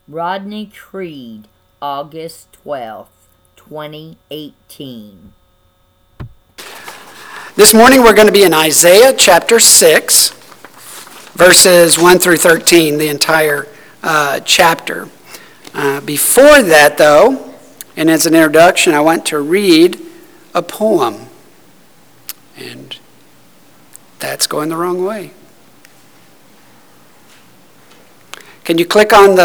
Rodney Creed, August 12th, 2018. This morning we're going to be in Isaiah chapter 6, verses 1 through 13, the entire chapter. Before that, though, and as an introduction, I want to read a poem. And that's going the wrong way. Can you click on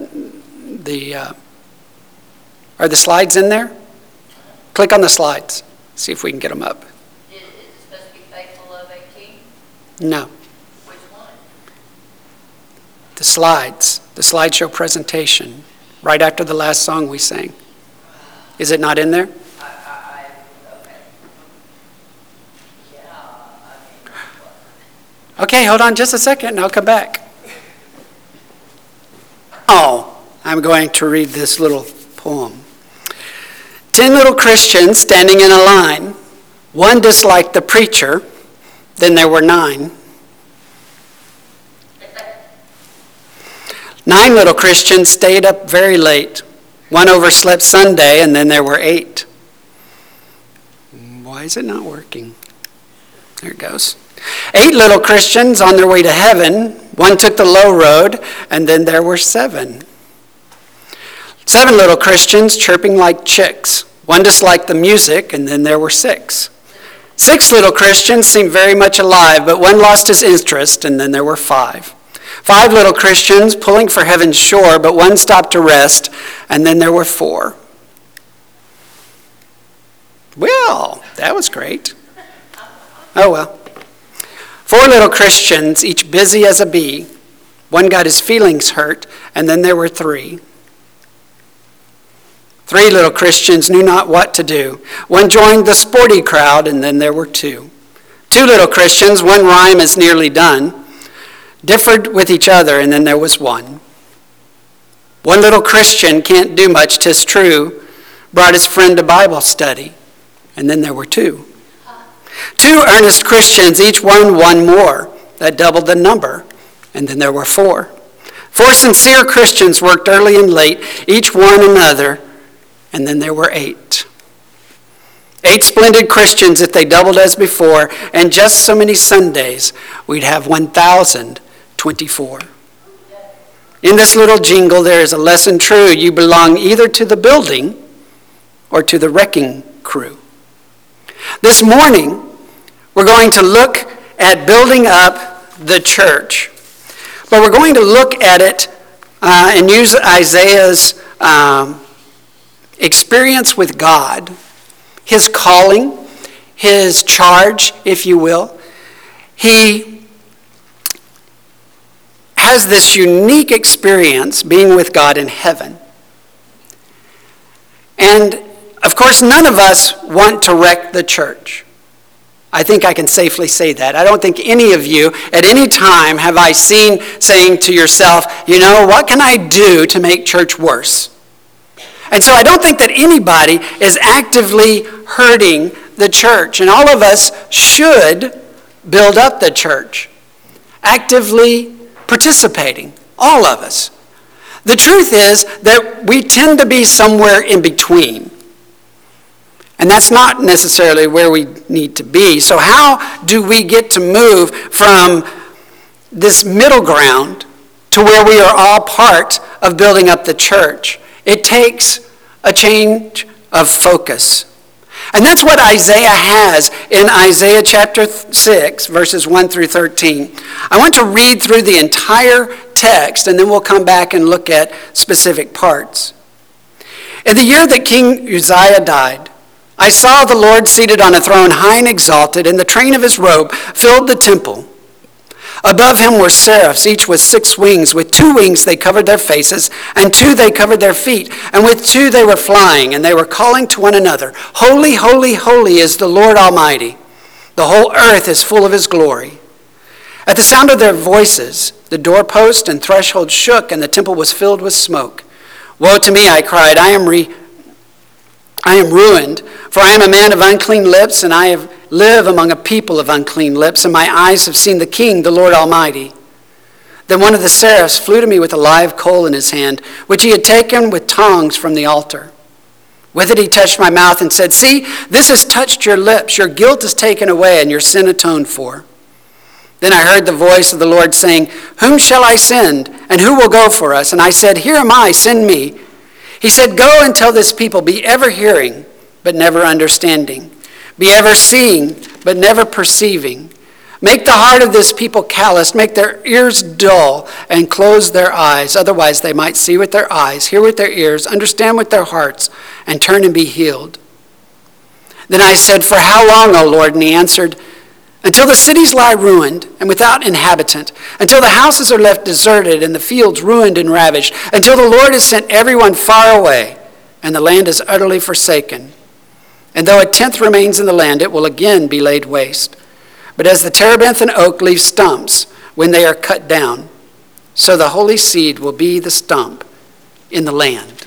are the slides in there? Click on the slides. See if we can get them up. Is it supposed to be Faithful Love 18? No. Which one? The slides. The slideshow presentation. Right after the last song we sang. Is it not in there? Okay. Yeah, Okay, hold on just a second and I'll come back. Oh, I'm going to read this little poem. 10 little Christians standing in a line. One disliked the preacher, then there were 9. 9 little Christians stayed up very late. One overslept Sunday, and then there were 8. Why is it not working? There it goes. 8 little Christians on their way to heaven. One took the low road, and then there were 7. 7 little Christians chirping like chicks. One disliked the music, and then there were 6. 6 little Christians seemed very much alive, but one lost his interest, and then there were 5. 5 little Christians pulling for heaven's shore, but one stopped to rest, and then there were 4. Well, that was great. Oh well. 4 little Christians, each busy as a bee. One got his feelings hurt, and then there were 3. 3 little Christians knew not what to do. One joined the sporty crowd, and then there were 2. 2 little Christians, one rhyme is nearly done, differed with each other, and then there was 1. 1 little Christian can't do much, 'tis true, brought his friend to Bible study, and then there were 2. 2 earnest Christians, each one more, that doubled the number, and then there were 4. 4 sincere Christians worked early and late, each one another, and then there were 8. 8 splendid Christians if they doubled as before, and just so many Sundays, we'd have 1,024. In this little jingle, there is a lesson true. You belong either to the building or to the wrecking crew. This morning, we're going to look at building up the church. But we're going to look at it and use Isaiah's experience with God, his calling, his charge, if you will. He has this unique experience being with God in heaven. And, of course, none of us want to wreck the church. I think I can safely say that. I don't think any of you at any time have I seen saying to yourself, what can I do to make church worse? And so I don't think that anybody is actively hurting the church. And all of us should build up the church, actively participating, all of us. The truth is that we tend to be somewhere in between. And that's not necessarily where we need to be. So how do we get to move from this middle ground to where we are all part of building up the church? It takes a change of focus. And that's what Isaiah has in Isaiah chapter 6, verses 1 through 13. I want to read through the entire text, and then we'll come back and look at specific parts. In the year that King Uzziah died, I saw the Lord seated on a throne high and exalted, and the train of his robe filled the temple. Above him were seraphs, each with 6 wings. With 2 wings they covered their faces, and 2 they covered their feet. And with 2 they were flying, and they were calling to one another, Holy, holy, holy is the Lord Almighty. The whole earth is full of his glory. At the sound of their voices, the doorpost and threshold shook, and the temple was filled with smoke. Woe to me, I cried, I am ruined, for I am a man of unclean lips, and I live among a people of unclean lips, and my eyes have seen the King, the Lord Almighty. Then one of the seraphs flew to me with a live coal in his hand, which he had taken with tongs from the altar. With it he touched my mouth and said, "See, this has touched your lips. Your guilt is taken away and your sin atoned for." Then I heard the voice of the Lord saying, "Whom shall I send, and who will go for us?" And I said, "Here am I, send me." He said, "Go and tell this people, be ever hearing, but never understanding. Be ever seeing, but never perceiving. Make the heart of this people callous, make their ears dull, and close their eyes. Otherwise they might see with their eyes, hear with their ears, understand with their hearts, and turn and be healed." Then I said, "For how long, O Lord?" And he answered, "Until the cities lie ruined and without inhabitant, until the houses are left deserted and the fields ruined and ravaged, until the Lord has sent everyone far away and the land is utterly forsaken. And though a tenth remains in the land, it will again be laid waste. But as the terebinth and oak leave stumps when they are cut down, so the holy seed will be the stump in the land."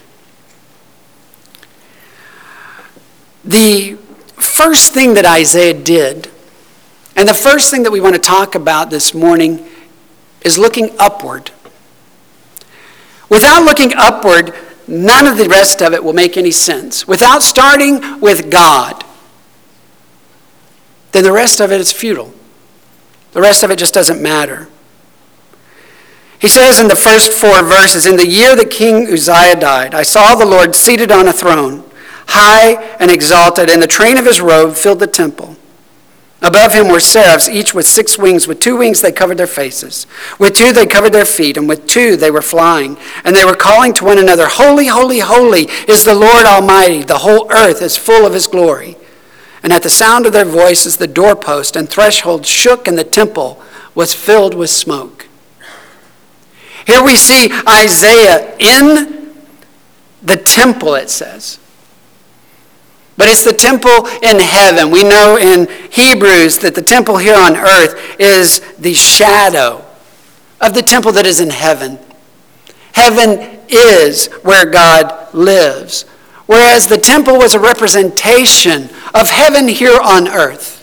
The first thing that Isaiah did, and the first thing that we want to talk about this morning, is looking upward. Without looking upward, none of the rest of it will make any sense. Without starting with God, then the rest of it is futile. The rest of it just doesn't matter. He says in the first 4 verses, "In the year that King Uzziah died, I saw the Lord seated on a throne, high and exalted, and the train of his robe filled the temple. Above him were seraphs, each with 6 wings. With 2 wings they covered their faces. With 2 they covered their feet, and with 2 they were flying. And they were calling to one another, 'Holy, holy, holy is the Lord Almighty. The whole earth is full of his glory.' And at the sound of their voices, the doorpost and threshold shook, and the temple was filled with smoke." Here we see Isaiah in the temple, it says. But it's the temple in heaven. We know in Hebrews that the temple here on earth is the shadow of the temple that is in heaven. Heaven is where God lives, whereas the temple was a representation of heaven here on earth.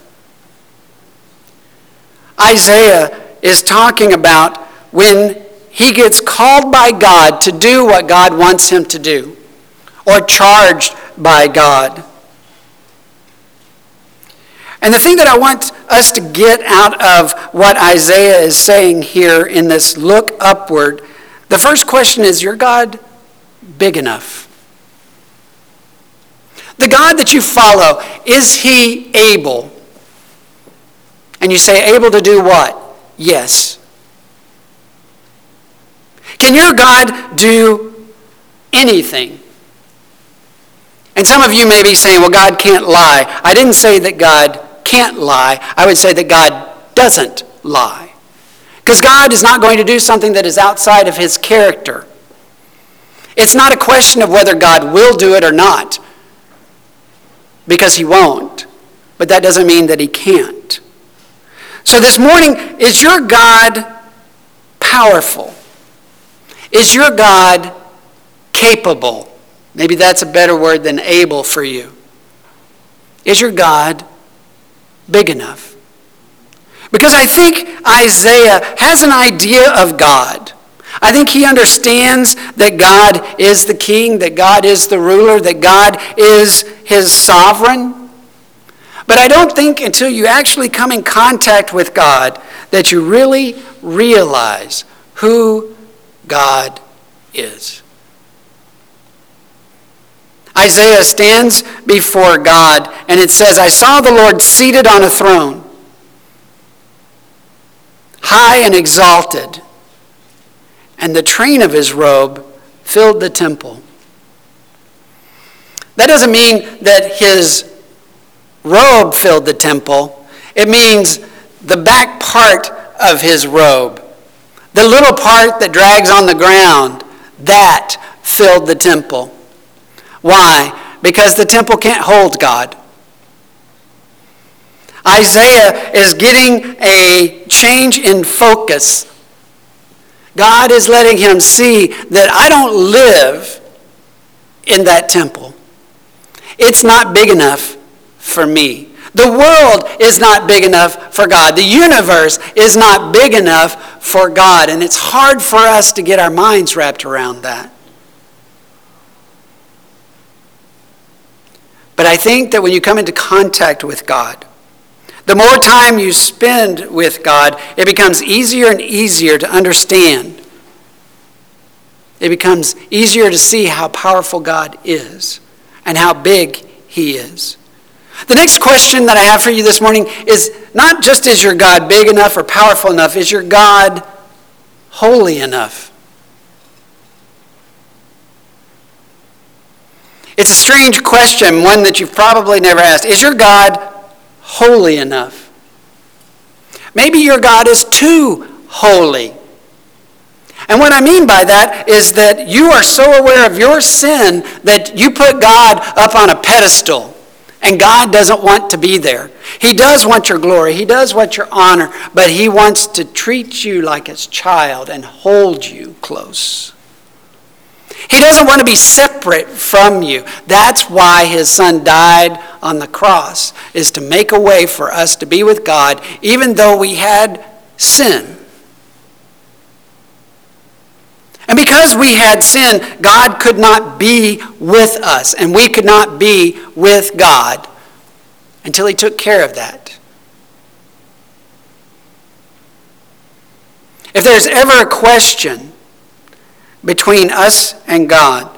Isaiah is talking about when he gets called by God to do what God wants him to do, or charged by God. And the thing that I want us to get out of what Isaiah is saying here in this look upward, the first question is, your God big enough? The God that you follow, is he able? And you say, able to do what? Yes. Can your God do anything? And some of you may be saying, well, God can't lie. I didn't say that God can't lie. I would say that God doesn't lie. Because God is not going to do something that is outside of his character. It's not a question of whether God will do it or not, because he won't. But that doesn't mean that he can't. So this morning, is your God powerful? Is your God capable? Maybe that's a better word than able for you. Is your God big enough? Because I think Isaiah has an idea of God. I think he understands that God is the king, that God is the ruler, that God is his sovereign. But I don't think until you actually come in contact with God that you really realize who God is. Isaiah stands before God, and it says, I saw the Lord seated on a throne, high and exalted, and the train of his robe filled the temple. That doesn't mean that his robe filled the temple. It means the back part of his robe, the little part that drags on the ground, that filled the temple. Why? Because the temple can't hold God. Isaiah is getting a change in focus. God is letting him see that I don't live in that temple. It's not big enough for me. The world is not big enough for God. The universe is not big enough for God. And it's hard for us to get our minds wrapped around that. But I think that when you come into contact with God, the more time you spend with God, it becomes easier and easier to understand. It becomes easier to see how powerful God is and how big He is. The next question that I have for you this morning is not just is your God big enough or powerful enough, is your God holy enough? It's a strange question, one that you've probably never asked. Is your God holy enough? Maybe your God is too holy. And what I mean by that is that you are so aware of your sin that you put God up on a pedestal. And God doesn't want to be there. He does want your glory. He does want your honor. But He wants to treat you like His child and hold you close. He doesn't want to be separate from you. That's why His Son died on the cross, is to make a way for us to be with God, even though we had sin. And because we had sin, God could not be with us, and we could not be with God until He took care of that. If there's ever a question between us and God,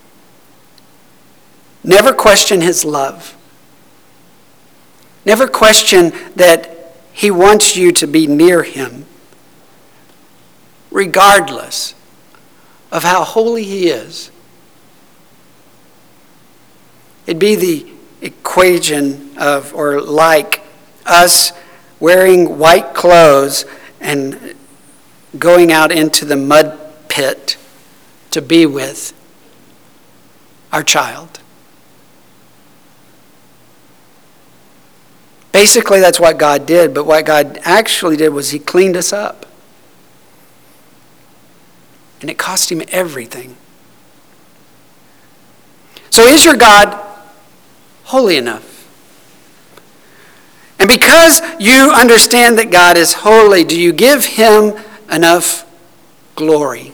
never question His love. Never question that He wants you to be near Him, regardless of how holy He is. It'd be the equation of, or like, us wearing white clothes and going out into the mud pit to be with our child. Basically, that's what God did, but what God actually did was He cleaned us up. And it cost Him everything. So is your God holy enough? And because you understand that God is holy, do you give Him enough glory?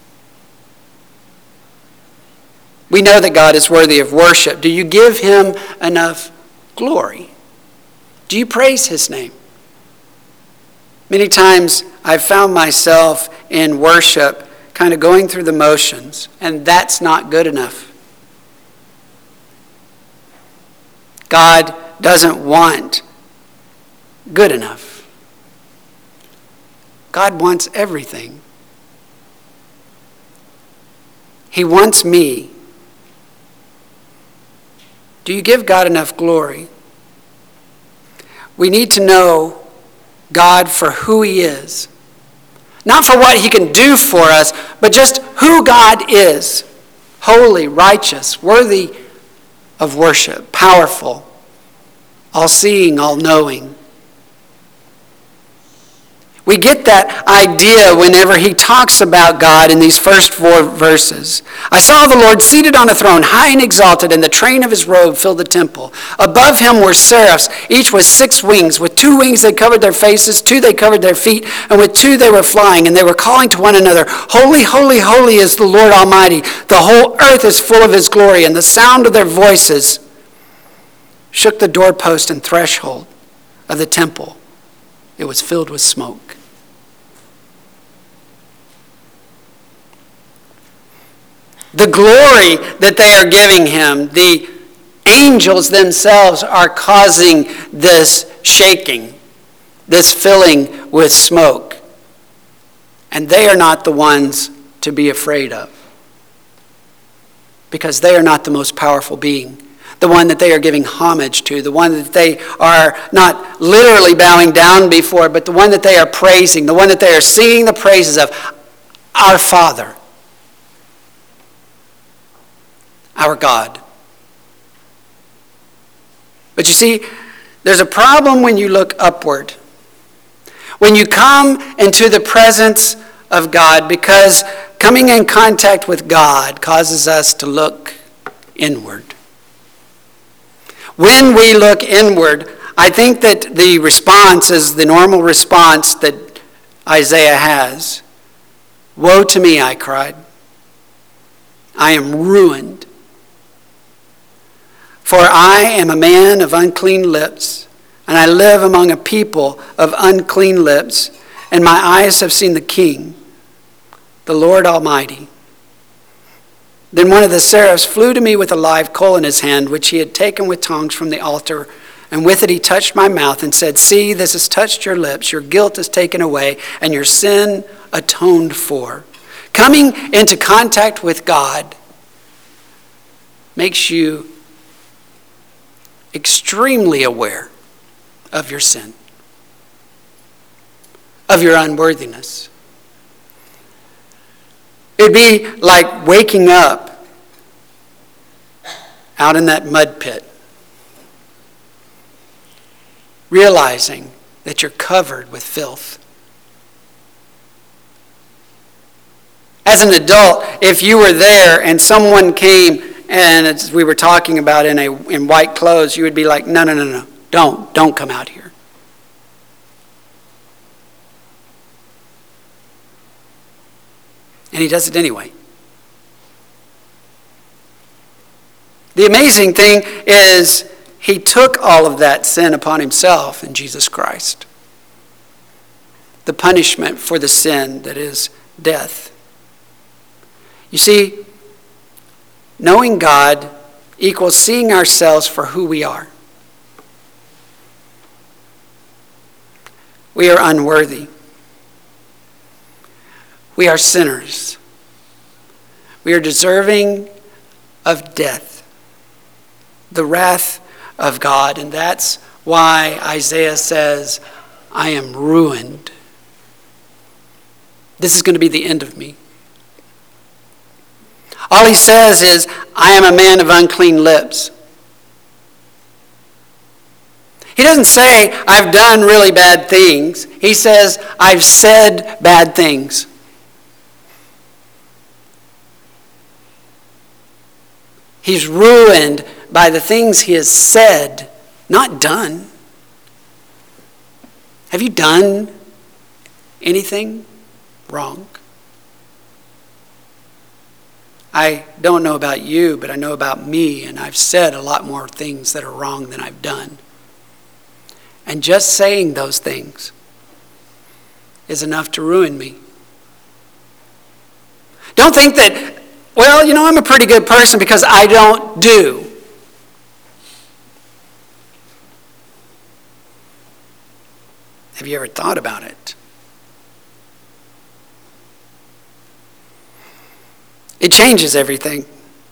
We know that God is worthy of worship. Do you give Him enough glory? Do you praise His name? Many times I've found myself in worship kind of going through the motions, and that's not good enough. God doesn't want good enough. God wants everything. He wants me. Do you give God enough glory? We need to know God for who He is. Not for what He can do for us, but just who God is. Holy, righteous, worthy of worship, powerful, all-seeing, all-knowing. We get that idea whenever he talks about God in these first 4 verses. I saw the Lord seated on a throne, high and exalted, and the train of his robe filled the temple. Above him were seraphs, each with 6 wings. With 2 wings they covered their faces, 2 they covered their feet, and with 2 they were flying, and they were calling to one another, Holy, holy, holy is the Lord Almighty. The whole earth is full of his glory, and the sound of their voices shook the doorpost and threshold of the temple. It was filled with smoke. The glory that they are giving him, the angels themselves are causing this shaking, this filling with smoke. And they are not the ones to be afraid of, because they are not the most powerful being. The one that they are giving homage to, the one that they are not literally bowing down before, but the one that they are praising, the one that they are singing the praises of, our Father, our God. But you see, there's a problem when you look upward. When you come into the presence of God, because coming in contact with God causes us to look inward. When we look inward, I think that the response is the normal response that Isaiah has. Woe to me, I cried. I am ruined. For I am a man of unclean lips, and I live among a people of unclean lips, and my eyes have seen the King, the Lord Almighty. Then one of the seraphs flew to me with a live coal in his hand, which he had taken with tongs from the altar, and with it he touched my mouth and said, See, this has touched your lips, your guilt is taken away, and your sin atoned for. Coming into contact with God makes you extremely aware of your sin, of your unworthiness. It'd be like waking up out in that mud pit, realizing that you're covered with filth. As an adult, if you were there and someone came and as we were talking about in white clothes, you would be like, no, don't come out here. And he does it anyway. The amazing thing is he took all of that sin upon himself in Jesus Christ. The punishment for the sin that is death. You see, knowing God equals seeing ourselves for who we are. We are unworthy. We are sinners. We are deserving of death, the wrath of God. And that's why Isaiah says, I am ruined. This is going to be the end of me. All he says is, I am a man of unclean lips. He doesn't say, I've done really bad things. He says, I've said bad things. He's ruined by the things he has said, not done. Have you done anything wrong? I don't know about you, but I know about me, and I've said a lot more things that are wrong than I've done. And just saying those things is enough to ruin me. Don't think that, well, I'm a pretty good person because I don't do. Have you ever thought about it? It changes everything.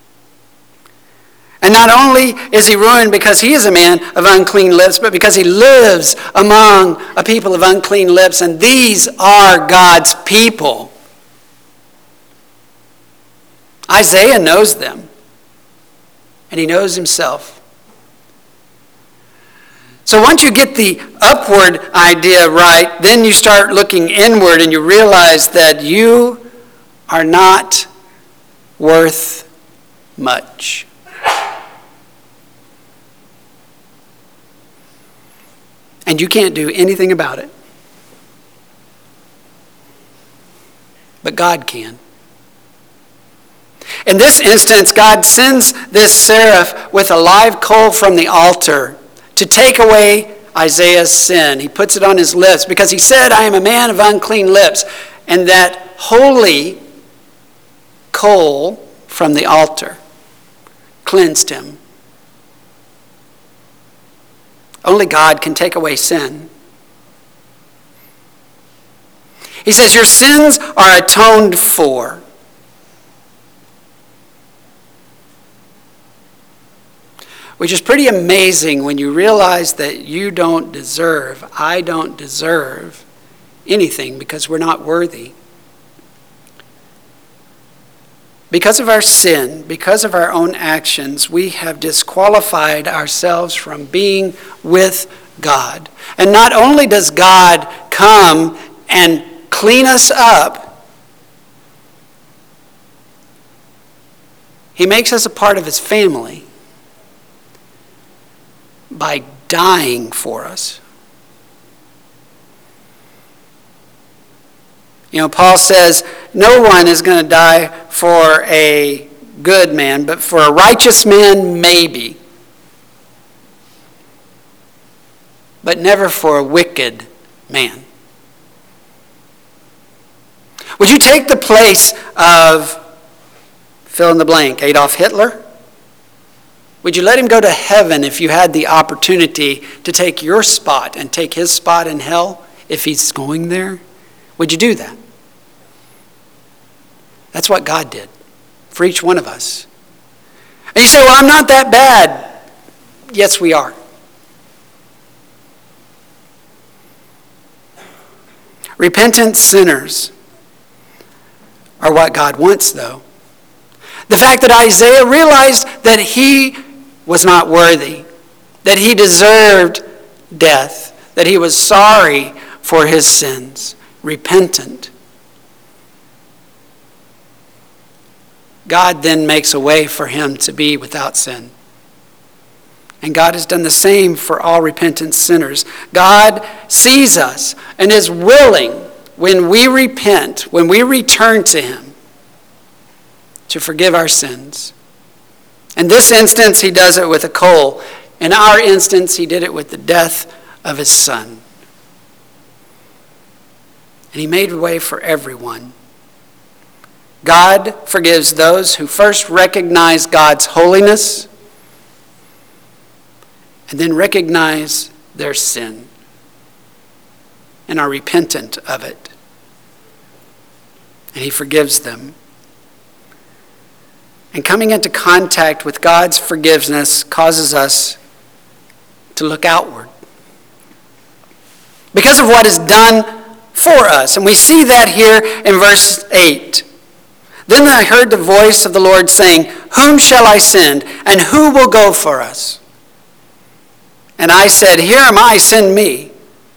And not only is he ruined because he is a man of unclean lips, but because he lives among a people of unclean lips, and these are God's people. Isaiah knows them, and he knows himself. So once you get the upward idea right, then you start looking inward and you realize that you are not worth much. And you can't do anything about it. But God can. In this instance, God sends this seraph with a live coal from the altar to take away Isaiah's sin. He puts it on his lips because he said, I am a man of unclean lips. And that holy coal from the altar cleansed him. Only God can take away sin. He says, your sins are atoned for. Which is pretty amazing when you realize that I don't deserve anything because we're not worthy. Because of our sin, because of our own actions, we have disqualified ourselves from being with God. And not only does God come and clean us up, he makes us a part of his family by dying for us. You know, Paul says, no one is going to die for a good man, but for a righteous man, maybe. But never for a wicked man. Would you take the place of, fill in the blank, Adolf Hitler? Would you let him go to heaven if you had the opportunity to take your spot and take his spot in hell if he's going there? Would you do that? That's what God did for each one of us. And you say, well, I'm not that bad. Yes, we are. Repentant sinners are what God wants, though. The fact that Isaiah realized that he was not worthy, that he deserved death, that he was sorry for his sins, repentant. God then makes a way for him to be without sin. And God has done the same for all repentant sinners. God sees us and is willing, when we repent, when we return to him, to forgive our sins. In this instance, he does it with a coal. In our instance, he did it with the death of his son. And he made a way for everyone. God forgives those who first recognize God's holiness and then recognize their sin and are repentant of it. And he forgives them. And coming into contact with God's forgiveness causes us to look outward because of what is done for us. And we see that here in verse 8. Then I heard the voice of the Lord saying, "Whom shall I send, and who will go for us?" And I said, "Here am I, send me."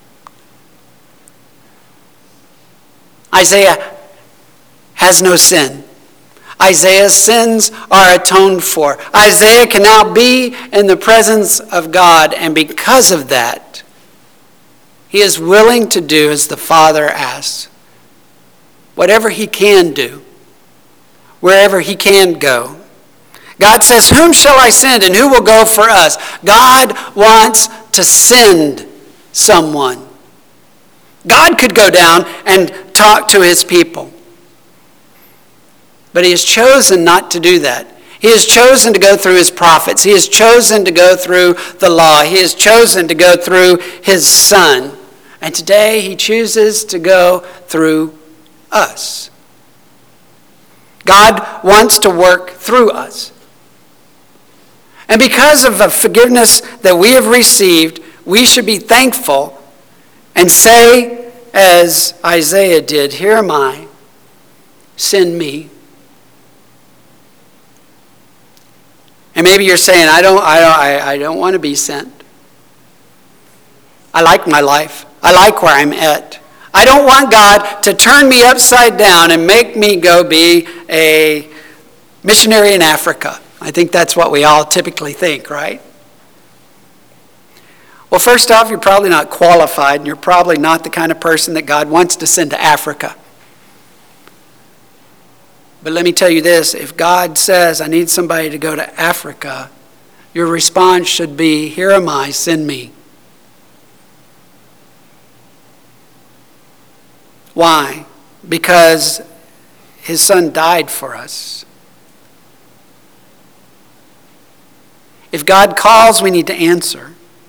Isaiah has no sin. Isaiah's sins are atoned for. Isaiah can now be in the presence of God, and because of that, he is willing to do as the Father asks. Whatever he can do, wherever he can go. God says, "Whom shall I send, and who will go for us?" God wants to send someone. God could go down and talk to his people. But he has chosen not to do that. He has chosen to go through his prophets. He has chosen to go through the law. He has chosen to go through his Son. And today he chooses to go through us. God wants to work through us. And because of the forgiveness that we have received, we should be thankful and say, as Isaiah did, "Here am I, send me." And maybe you're saying, I don't want to be sent. I like my life. I like where I'm at. I don't want God to turn me upside down and make me go be a missionary in Africa. I think that's what we all typically think, right? Well, first off, you're probably not qualified, and you're probably not the kind of person that God wants to send to Africa. But let me tell you this, if God says, "I need somebody to go to Africa," your response should be, "Here am I, send me." Why? Because his Son died for us. If God calls, we need to answer.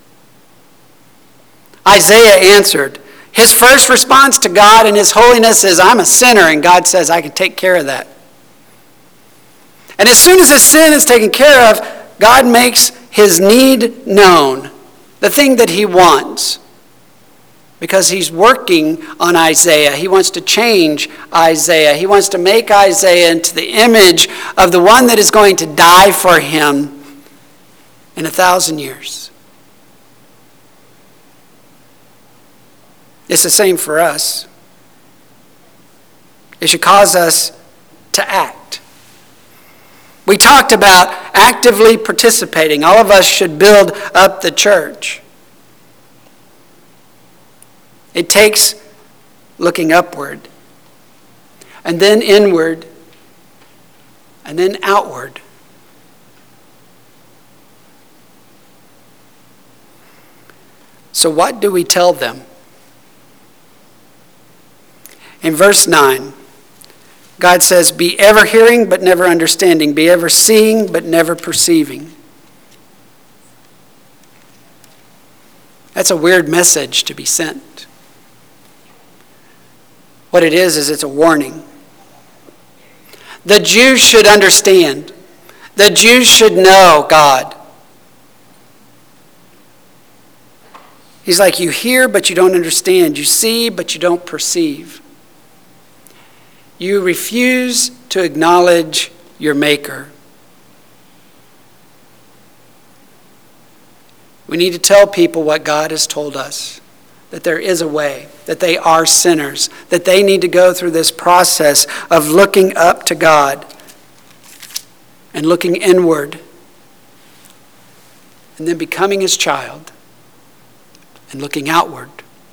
Isaiah answered. His first response to God and his holiness is, "I'm a sinner," and God says, "I can take care of that." And as soon as his sin is taken care of, God makes his need known, the thing that he wants. Because he's working on Isaiah. He wants to change Isaiah. He wants to make Isaiah into the image of the one that is going to die for him in 1,000 years. It's the same for us. It should cause us to act. We talked about actively participating. All of us should build up the church. It takes looking upward, and then inward, and then outward. So what do we tell them? In verse 9, God says, be ever hearing but never understanding. Be ever seeing but never perceiving. That's a weird message to be sent. What it is it's a warning. The Jews should understand. The Jews should know God. He's like, you hear but you don't understand. You see but you don't perceive. You refuse to acknowledge your Maker. We need to tell people what God has told us, that there is a way, that they are sinners, that they need to go through this process of looking up to God and looking inward and then becoming His child and looking outward.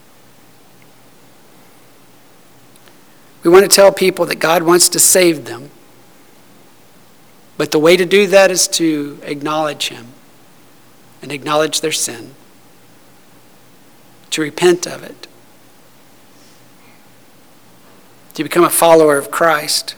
We want to tell people that God wants to save them, but the way to do that is to acknowledge Him and acknowledge their sin, to repent of it, to become a follower of Christ.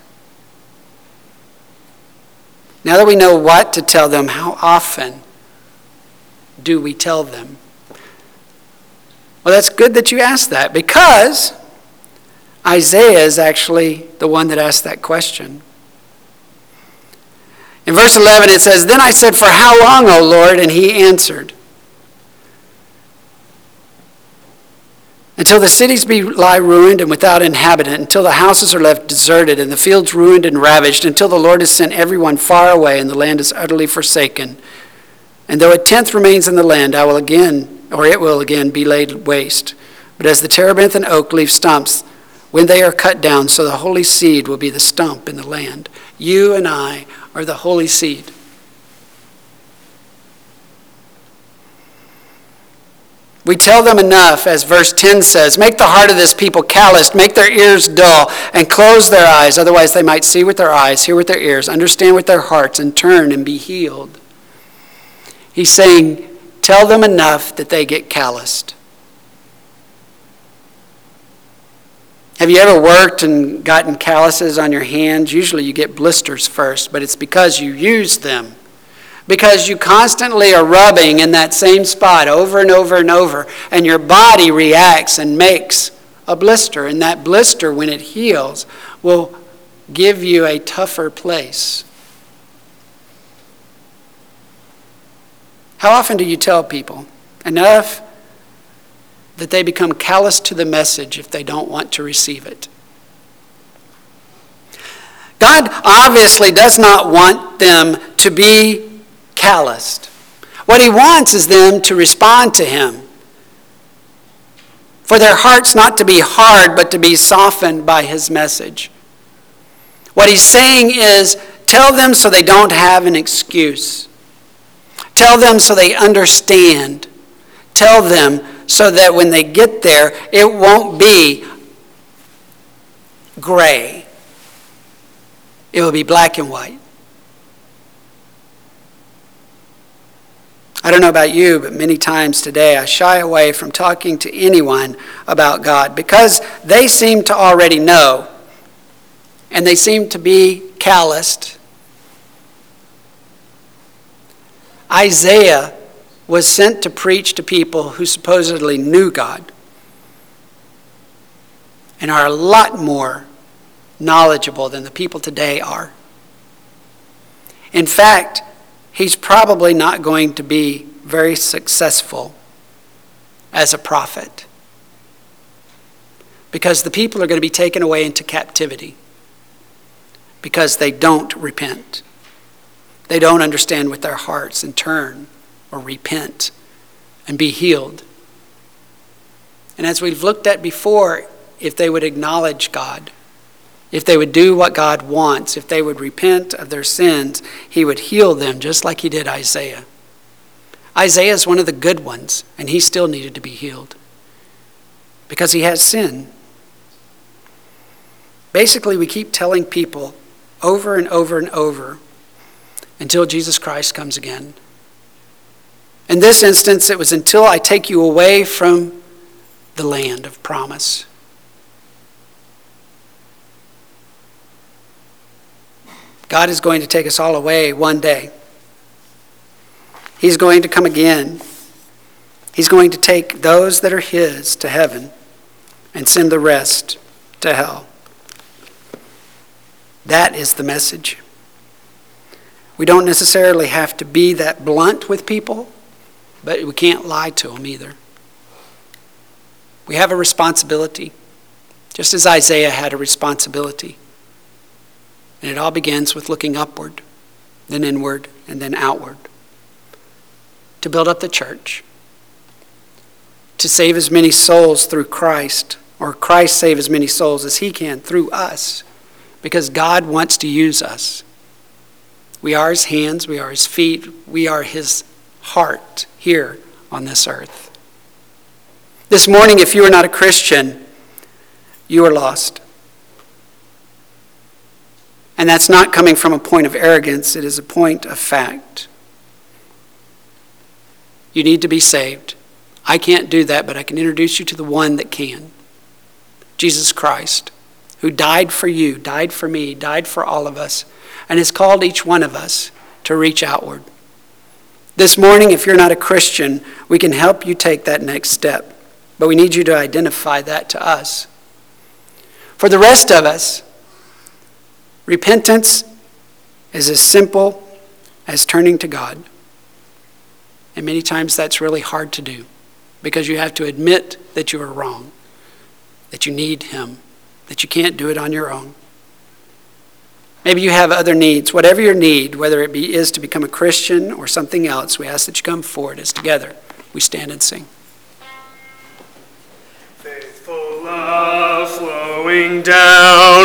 Now that we know what to tell them, how often do we tell them? Well, that's good that you asked that, because Isaiah is actually the one that asked that question. In verse 11 it says, then I said, for how long, O Lord? And He answered, until the cities lie ruined and without inhabitant, until the houses are left deserted and the fields ruined and ravaged, until the Lord has sent everyone far away and the land is utterly forsaken. And though a tenth remains in the land, it will again be laid waste. But as the terebinth and oak leave stumps when they are cut down, so the holy seed will be the stump in the land. You and I are the holy seed. We tell them enough, as verse 10 says, make the heart of this people calloused, make their ears dull, and close their eyes, otherwise they might see with their eyes, hear with their ears, understand with their hearts, and turn and be healed. He's saying, tell them enough that they get calloused. Have you ever worked and gotten calluses on your hands? Usually you get blisters first, but it's because you use them. Because you constantly are rubbing in that same spot over and over and over, and your body reacts and makes a blister. And that blister, when it heals, will give you a tougher place. How often do you tell people? Enough that they become callous to the message if they don't want to receive it. God obviously does not want them to be calloused. What He wants is them to respond to Him. For their hearts not to be hard, but to be softened by His message. What He's saying is, tell them so they don't have an excuse. Tell them so they understand. Tell them so that when they get there, it won't be gray. It will be black and white. I don't know about you, but many times today I shy away from talking to anyone about God because they seem to already know, and they seem to be calloused. Isaiah was sent to preach to people who supposedly knew God and are a lot more knowledgeable than the people today are. In fact, he's probably not going to be very successful as a prophet because the people are going to be taken away into captivity because they don't repent. They don't understand with their hearts and turn or repent and be healed. And as we've looked at before, if they would acknowledge God, if they would do what God wants, if they would repent of their sins, He would heal them just like He did Isaiah. Isaiah is one of the good ones, and he still needed to be healed. because he has sin. Basically, we keep telling people over and over and over until Jesus Christ comes again. In this instance, it was until I take you away from the land of promise. God is going to take us all away one day. He's going to come again. He's going to take those that are his to heaven and send the rest to hell. That is the message. We don't necessarily have to be that blunt with people, but we can't lie to them either. We have a responsibility, just as Isaiah had a responsibility. And it all begins with looking upward, then inward, and then outward. To build up the church. To save as many souls through Christ, or Christ save as many souls as he can through us, because God wants to use us. We are his hands, we are his feet, we are his heart here on this earth. This morning, if you are not a Christian, you are lost. And that's not coming from a point of arrogance, it is a point of fact. You need to be saved. I can't do that, but I can introduce you to the one that can. Jesus Christ, who died for you, died for me, died for all of us, and has called each one of us to reach outward. This morning, if you're not a Christian, we can help you take that next step, but we need you to identify that to us. For the rest of us, repentance is as simple as turning to God. And many times that's really hard to do because you have to admit that you are wrong, that you need him, that you can't do it on your own. Maybe you have other needs. Whatever your need, whether it is to become a Christian or something else, we ask that you come forward as together we stand and sing. Faithful love flowing down